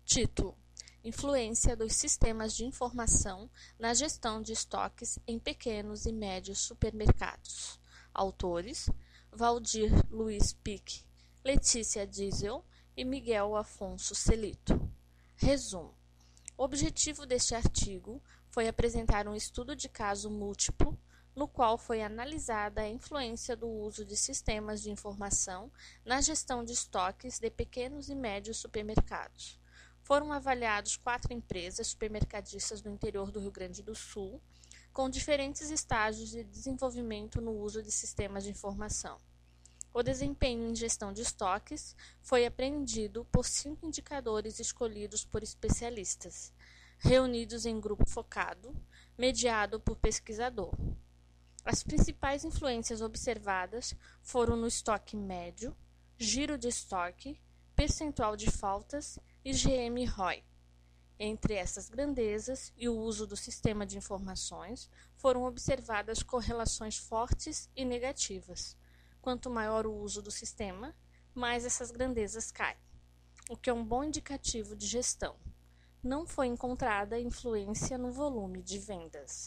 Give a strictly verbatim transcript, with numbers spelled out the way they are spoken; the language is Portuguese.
Título: Influência dos sistemas de informação na gestão de estoques em pequenos e médios supermercados. Autores: Valdir Luiz Pique, Letícia Diesel e Miguel Afonso Celito. Resumo: o objetivo deste artigo foi apresentar um estudo de caso múltiplo, no qual foi analisada a influência do uso de sistemas de informação na gestão de estoques de pequenos e médios supermercados. Foram avaliados quatro empresas supermercadistas do interior do Rio Grande do Sul, com diferentes estágios de desenvolvimento no uso de sistemas de informação. O desempenho em gestão de estoques foi apreendido por cinco indicadores escolhidos por especialistas, reunidos em grupo focado, mediado por pesquisador. As principais influências observadas foram no estoque médio, giro de estoque, percentual de faltas e G M R O I. Entre essas grandezas e o uso do sistema de informações, foram observadas correlações fortes e negativas. Quanto maior o uso do sistema, mais essas grandezas caem, o que é um bom indicativo de gestão. Não foi encontrada influência no volume de vendas.